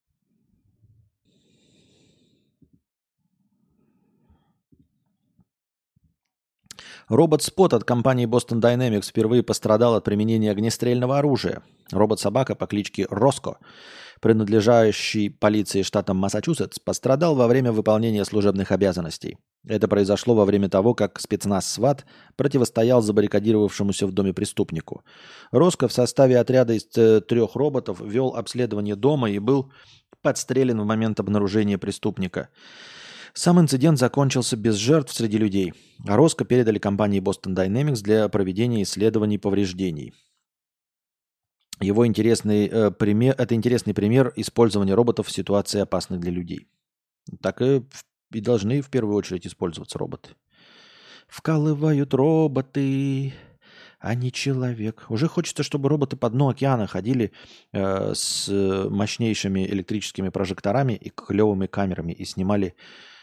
Робот-спот от компании Boston Dynamics впервые пострадал от применения огнестрельного оружия. Робот-собака по кличке Роско, принадлежащий полиции штата Массачусетс, пострадал во время выполнения служебных обязанностей. Это произошло во время того, как спецназ СВАТ противостоял забаррикадировавшемуся в доме преступнику. Роско в составе отряда из 3 роботов вел обследование дома и был подстрелен в момент обнаружения преступника. Сам инцидент закончился без жертв среди людей, а Роско передали компании Boston Dynamics для проведения исследований повреждений. Его это интересный пример использования роботов в ситуации, опасной для людей. Так и должны в первую очередь использоваться роботы. Вкалывают роботы, а не человек. Уже хочется, чтобы роботы по дну океана ходили с мощнейшими электрическими прожекторами и клевыми камерами и снимали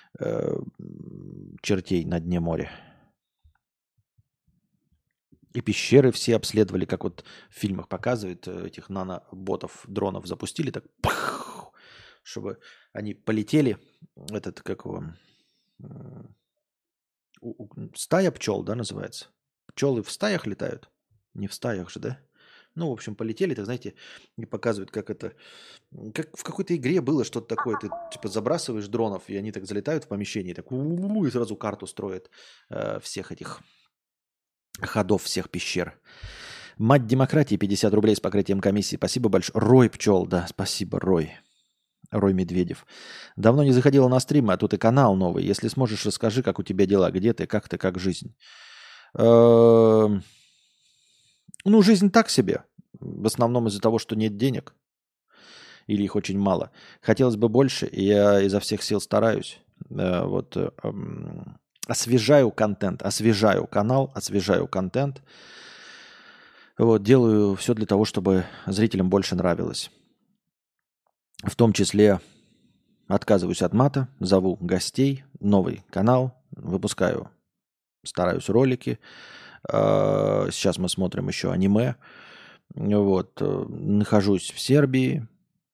чертей на дне моря. И пещеры все обследовали, как вот в фильмах показывают, этих наноботов, дронов запустили, так, чтобы они полетели. Этот, как его, стая пчел, да, называется? Пчелы в стаях летают? Не в стаях же, да? Ну, в общем, полетели, так, знаете, и показывают, как это... Как в какой-то игре было что-то такое. Ты, типа, забрасываешь дронов, и они так залетают в помещение, так, и сразу карту строят всех этих ходов, всех пещер. Мать демократии, 50 рублей с покрытием комиссии. Спасибо большое. Рой пчел, да, спасибо, Рой. Рой Медведев. Давно не заходила на стримы, а тут и канал новый. Если сможешь, расскажи, как у тебя дела, где ты, как жизнь. Ну, жизнь так себе. В основном из-за того, что нет денег. Или их очень мало. Хотелось бы больше, и я изо всех сил стараюсь. Освежаю контент, освежаю канал, освежаю контент. Вот, делаю все для того, чтобы зрителям больше нравилось. В том числе отказываюсь от мата, зову гостей, новый канал, выпускаю, стараюсь ролики. Сейчас мы смотрим еще аниме. Вот, нахожусь в Сербии.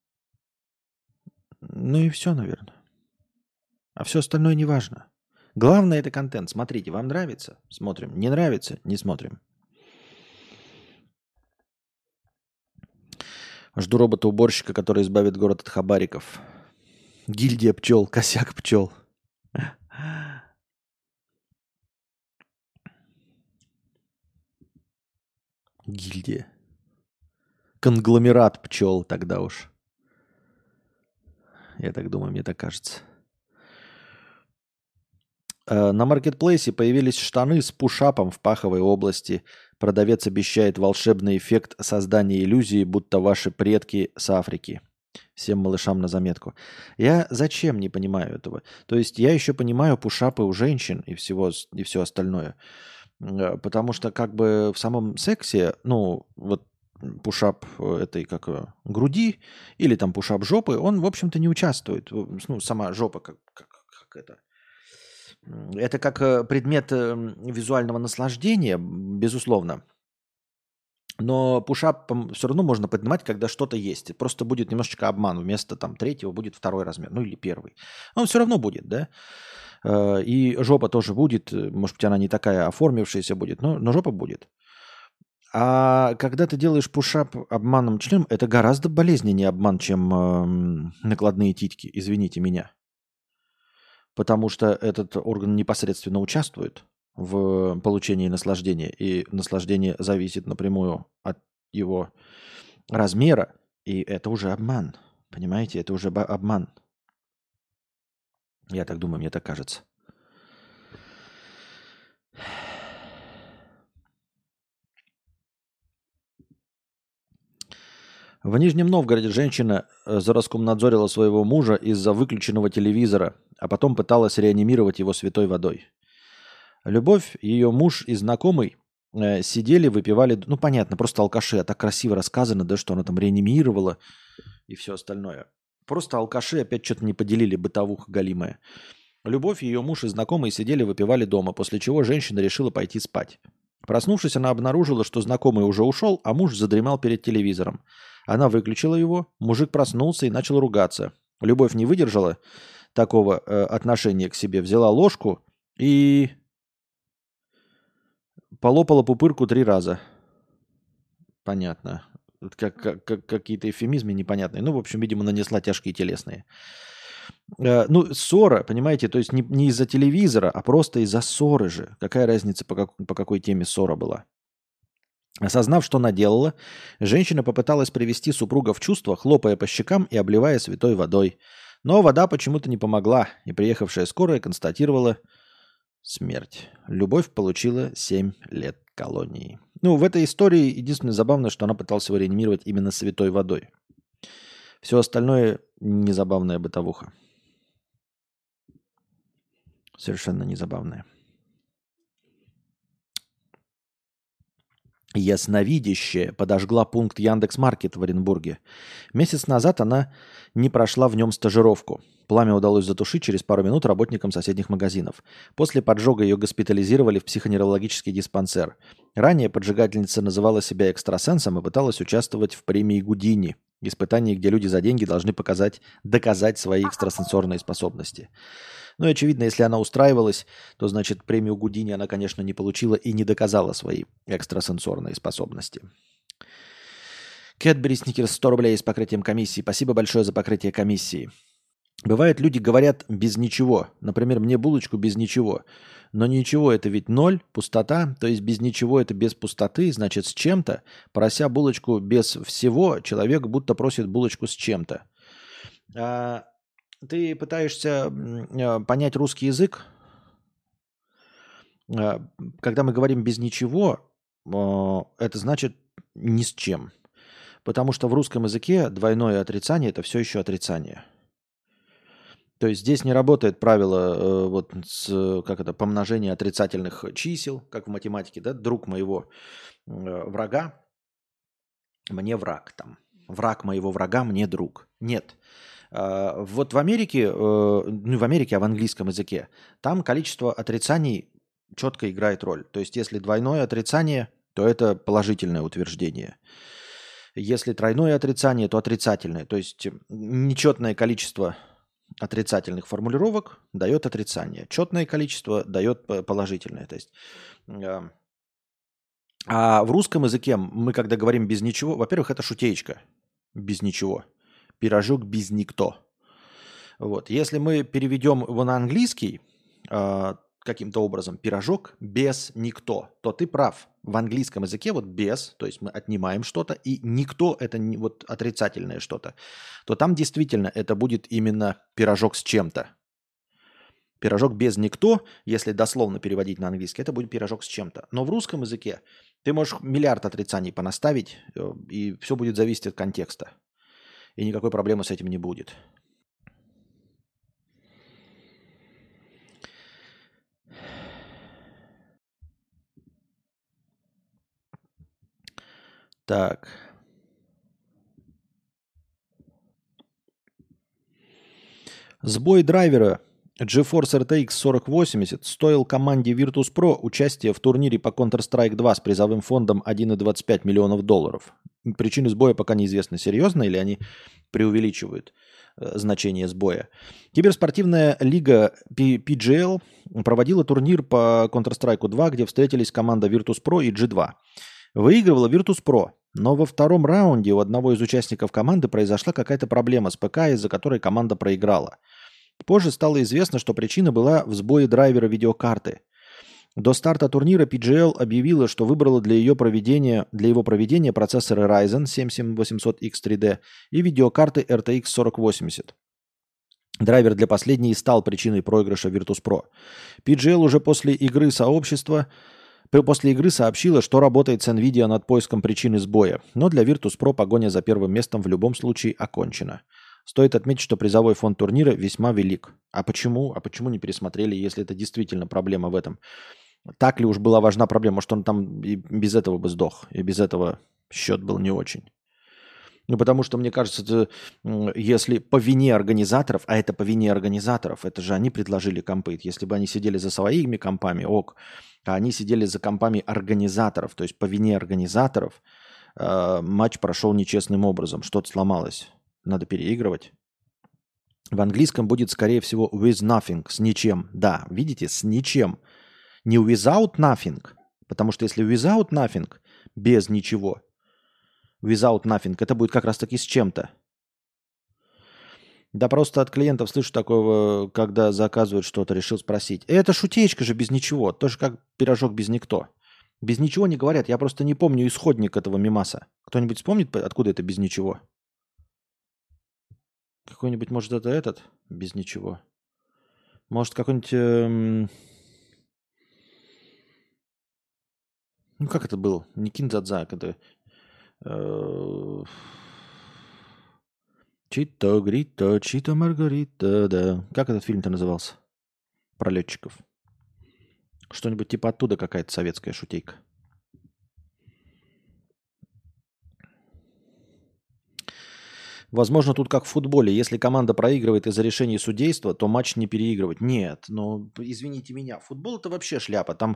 Ну и все, наверное. А все остальное не важно. Главное это контент. Смотрите, вам нравится? Смотрим. Не нравится? Не смотрим. Жду робота-уборщика, который избавит город от хабариков. Гильдия пчел, косяк пчел. Гильдия. Конгломерат пчел тогда уж. Я так думаю, мне так кажется. На маркетплейсе появились штаны с пушапом в паховой области. Продавец обещает волшебный эффект создания иллюзии, будто ваши предки с Африки. Всем малышам на заметку. Я зачем не понимаю этого? То есть я еще понимаю пушапы у женщин и все остальное. Потому что как бы в самом сексе, ну, вот пушап этой груди или там пушап жопы, он, в общем-то, не участвует. Ну, сама жопа как это. Это как предмет визуального наслаждения, безусловно. Но пушап все равно можно поднимать, когда что-то есть. Просто будет немножечко обман. Вместо там третьего будет второй размер, ну или первый. Он все равно будет, да? И жопа тоже будет. Может быть, она не такая оформившаяся будет, но жопа будет. А когда ты делаешь пушап обманом членом, это гораздо болезненнее обман, чем накладные титьки, извините меня. Потому что этот орган непосредственно участвует в получении наслаждения, и наслаждение зависит напрямую от его размера, и это уже обман. Понимаете, это уже обман. Я так думаю, мне так кажется. В Нижнем Новгороде женщина зароскомнадзорила своего мужа из-за выключенного телевизора, а потом пыталась реанимировать его святой водой. Любовь, ее муж и знакомый сидели, выпивали, ну понятно, просто алкаши, а так красиво рассказано, да, что она там реанимировала и все остальное. Просто алкаши опять что-то не поделили, бытовуха галимая. Любовь, ее муж и знакомые сидели, выпивали дома, после чего женщина решила пойти спать. Проснувшись, она обнаружила, что знакомый уже ушел, а муж задремал перед телевизором. Она выключила его, мужик проснулся и начал ругаться. Любовь не выдержала такого отношения к себе, взяла ложку и полопала пупырку 3 раза. Понятно. Какие-то эвфемизмы непонятные. Ну, в общем, видимо, нанесла тяжкие телесные. Ну, ссора, понимаете, то есть не из-за телевизора, а просто из-за ссоры же. Какая разница, по какой теме ссора была? Осознав, что наделала, женщина попыталась привести супруга в чувство, хлопая по щекам и обливая святой водой. Но вода почему-то не помогла, и приехавшая скорая констатировала смерть. Любовь получила 7 лет колонии. Ну, в этой истории единственное забавное, что она пыталась его реанимировать именно святой водой. Все остальное незабавная бытовуха. Совершенно незабавная. Ясновидящая подожгла пункт Яндекс.Маркет в Оренбурге. Месяц назад она не прошла в нем стажировку. Пламя удалось затушить через пару минут работникам соседних магазинов. После поджога ее госпитализировали в психоневрологический диспансер. Ранее поджигательница называла себя экстрасенсом и пыталась участвовать в премии Гудини. Испытании, где люди за деньги должны доказать свои экстрасенсорные способности. Ну и очевидно, если она устраивалась, то значит премию Гудини она, конечно, не получила и не доказала свои экстрасенсорные способности. Кэтбери Сникерс 100 рублей с покрытием комиссии. Спасибо большое за покрытие комиссии. Бывает, люди говорят без ничего. Например, мне булочку без ничего. Но ничего это ведь ноль, пустота. То есть без ничего это без пустоты, значит с чем-то. Прося булочку без всего, человек будто просит булочку с чем-то. Ты пытаешься понять русский язык. Когда мы говорим без ничего, это значит ни с чем. Потому что в русском языке двойное отрицание – это все еще отрицание. То есть здесь не работает правило помножения отрицательных чисел, как в математике, да, друг моего врага, мне враг там. Враг моего врага, мне друг. Нет. Вот в Америке, не в Америке, а в английском языке, там количество отрицаний четко играет роль. То есть если двойное отрицание, то это положительное утверждение. Если тройное отрицание, то отрицательное. То есть нечетное количество отрицательных формулировок дает отрицание. Четное количество дает положительное. То есть, а в русском языке мы, когда говорим без ничего, во-первых, это шутеечка. Без ничего. Пирожок без никто. Вот. Если мы переведем его на английский каким-то образом, пирожок без никто, то ты прав. В английском языке вот без, то есть мы отнимаем что-то, и никто это вот отрицательное что-то, то там действительно это будет именно пирожок с чем-то. Пирожок без никто, если дословно переводить на английский, это будет пирожок с чем-то. Но в русском языке ты можешь миллиард отрицаний понаставить, и все будет зависеть от контекста. И никакой проблемы с этим не будет. Так. Сбой драйвера GeForce RTX 4080 стоил команде Virtus.pro участие в турнире по Counter-Strike 2 с призовым фондом 1,25 миллионов долларов. Причины сбоя пока неизвестны, серьезно или они преувеличивают значение сбоя. Киберспортивная лига PGL проводила турнир по Counter-Strike 2, где встретились команда Virtus.pro и G2. Выигрывала Virtus.pro, но во втором раунде у одного из участников команды произошла какая-то проблема с ПК, из-за которой команда проиграла. Позже стало известно, что причина была в сбое драйвера видеокарты. До старта турнира PGL объявила, что выбрала для его проведения процессоры Ryzen 7800X3D и видеокарты RTX 4080. Драйвер для последней и стал причиной проигрыша Virtus.pro. PGL уже после игры сообщила, что работает с NVIDIA над поиском причины сбоя, но для Virtus.pro погоня за первым местом в любом случае окончена. Стоит отметить, что призовой фонд турнира весьма велик. А почему? А почему не пересмотрели, если это действительно проблема в этом? Так ли уж была важна проблема? Может, он там и без этого бы сдох, и без этого счет был не очень. Ну, потому что, мне кажется, это, если по вине организаторов, а это по вине организаторов, это же они предложили компы. Если бы они сидели за своими компами, ок, а они сидели за компами организаторов, то есть по вине организаторов матч прошел нечестным образом, что-то сломалось. Надо переигрывать. В английском будет, скорее всего, with nothing, с ничем. Да, видите, с ничем. Не without nothing, потому что если without nothing, без ничего, without nothing, это будет как раз-таки с чем-то. Да просто от клиентов слышу такого, когда заказывают что-то, решил спросить. Это шутеечка же без ничего, тоже как пирожок без никто. Без ничего не говорят, я просто не помню исходник этого мемаса. Кто-нибудь вспомнит, откуда это без ничего? Какой-нибудь, может, это этот? Без ничего. Может, какой-нибудь... Ну, как это был? Не Киндзадзак, это... Чито, Грито, Чито, Маргарита, да. Как этот фильм-то назывался? Про летчиков. Что-нибудь типа оттуда какая-то советская шутейка. Возможно, тут как в футболе. Если команда проигрывает из-за решения судейства, то матч не переигрывать. Нет, ну, извините меня. Футбол – это вообще шляпа. Там,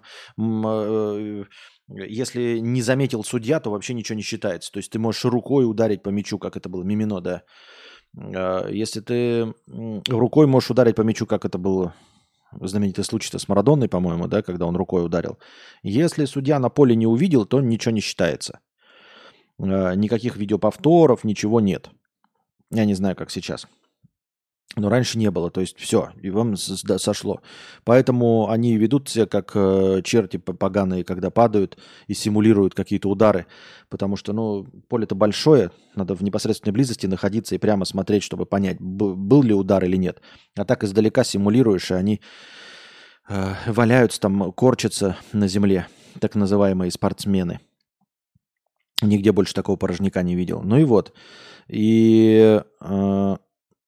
если не заметил судья, то вообще ничего не считается. То есть ты можешь рукой ударить по мячу, как это было, мимино, да. Если ты рукой можешь ударить по мячу, как это было знаменитый случай-то с Марадоной, по-моему, да, когда он рукой ударил. Если судья на поле не увидел, то ничего не считается. Никаких видеоповторов, ничего нет. Я не знаю, как сейчас. Но раньше не было. То есть все, и вам сошло. Поэтому они ведут себя как черти поганые, когда падают и симулируют какие-то удары. Потому что, ну, поле-то большое. Надо в непосредственной близости находиться и прямо смотреть, чтобы понять, был ли удар или нет. А так издалека симулируешь, и они валяются там, корчатся на земле. Так называемые спортсмены. Нигде больше такого порожняка не видел. Ну и вот. И у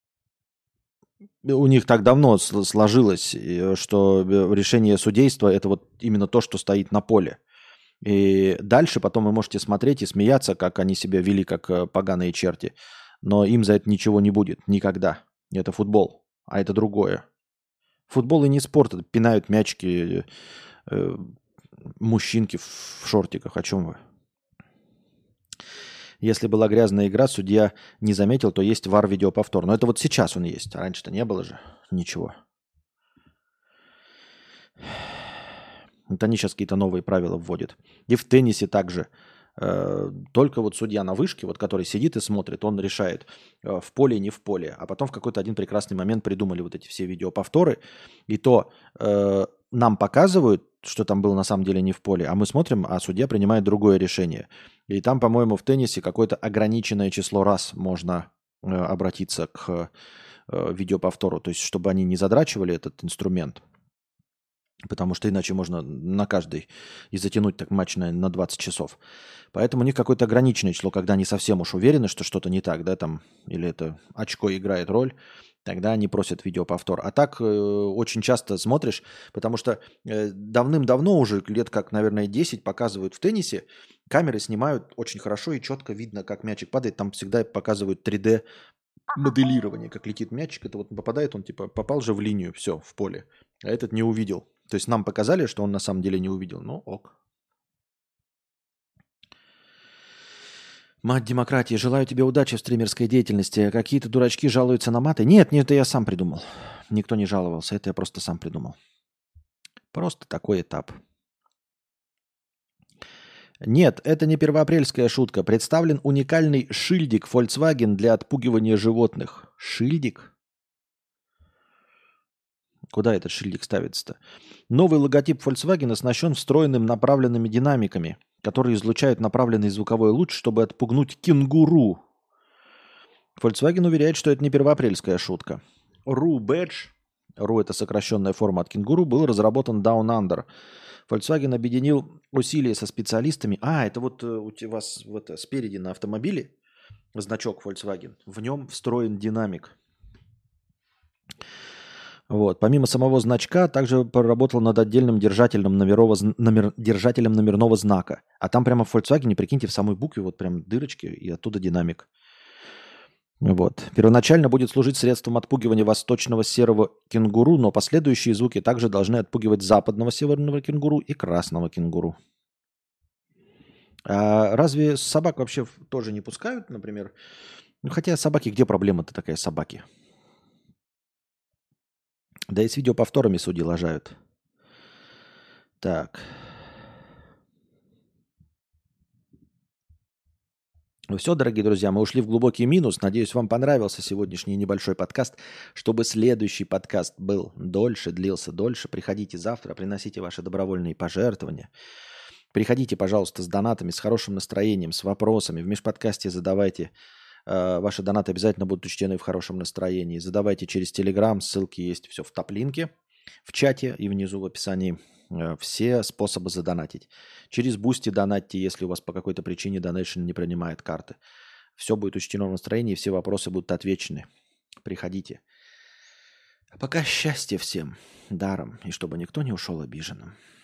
них так давно сложилось, что решение судейства – это вот именно то, что стоит на поле. И дальше потом вы можете смотреть и смеяться, как они себя вели, как поганые черти. Но им за это ничего не будет. Никогда. Это футбол. А это другое. Футбол и не спорт. Это пинают мячики мужчинки в шортиках. О чем вы? Если была грязная игра, судья не заметил, то есть VAR-видеоповтор. Но это вот сейчас он есть. А раньше-то не было же ничего. Это они сейчас какие-то новые правила вводят. И в теннисе также. Только вот судья на вышке, вот который сидит и смотрит, он решает, в поле и не в поле. А потом в какой-то один прекрасный момент придумали вот эти все видеоповторы. И то нам показывают, что там было на самом деле не в поле, а мы смотрим, а судья принимает другое решение. И там, по-моему, в теннисе какое-то ограниченное число раз можно обратиться к видеоповтору. То есть, чтобы они не задрачивали этот инструмент. Потому что иначе можно на каждый и затянуть так матч на 20 часов. Поэтому у них какое-то ограниченное число, когда они совсем уж уверены, что что-то не так, да, там, или это очко играет роль, тогда они просят видеоповтор. А так очень часто смотришь, потому что давным-давно уже, лет как, наверное, 10 показывают в теннисе, камеры снимают очень хорошо и четко видно, как мячик падает. Там всегда показывают 3D моделирование, как летит мячик. Это вот попадает он, типа, попал же в линию, все, в поле. А этот не увидел. То есть нам показали, что он на самом деле не увидел. Ну, ок. Мать демократии, желаю тебе удачи в стримерской деятельности. Какие-то дурачки жалуются на маты? Нет, это я сам придумал. Никто не жаловался, это я просто сам придумал. Просто такой этап. Нет, это не первоапрельская шутка. Представлен уникальный шильдик Volkswagen для отпугивания животных. Шильдик? Куда этот шильдик ставится-то? Новый логотип Volkswagen оснащен встроенным направленными динамиками, которые излучают направленный звуковой луч, чтобы отпугнуть кенгуру. Volkswagen уверяет, что это не первоапрельская шутка. RU Badge, RU это сокращенная форма от кенгуру, был разработан Down Under. Volkswagen объединил усилия со специалистами. Это вот у вас вот, спереди на автомобиле значок Volkswagen. В нем встроен динамик. Вот. Помимо самого значка, также поработал над отдельным держателем номерного знака. А там прямо в Volkswagen, прикиньте, в самой букве вот прям дырочки, и оттуда динамик. Вот. Первоначально будет служить средством отпугивания восточного серого кенгуру, но последующие звуки также должны отпугивать западного северного кенгуру и красного кенгуру. А разве собак вообще тоже не пускают, например? Ну, хотя собаки, где проблема-то такая собаки? Да и с видеоповторами судьи лажают. Так. Ну все, дорогие друзья, мы ушли в глубокий минус. Надеюсь, вам понравился сегодняшний небольшой подкаст. Чтобы следующий подкаст был дольше, длился дольше, приходите завтра, приносите ваши добровольные пожертвования. Приходите, пожалуйста, с донатами, с хорошим настроением, с вопросами. В межподкасте задавайте. Ваши донаты обязательно будут учтены в хорошем настроении. Задавайте через Telegram, ссылки есть все в топ-линке, в чате и внизу в описании. Все способы задонатить. Через Boosty донатьте, если у вас по какой-то причине Donation не принимает карты. Все будет учтено в настроении, все вопросы будут отвечены. Приходите. А пока счастья всем даром, и чтобы никто не ушел обиженным.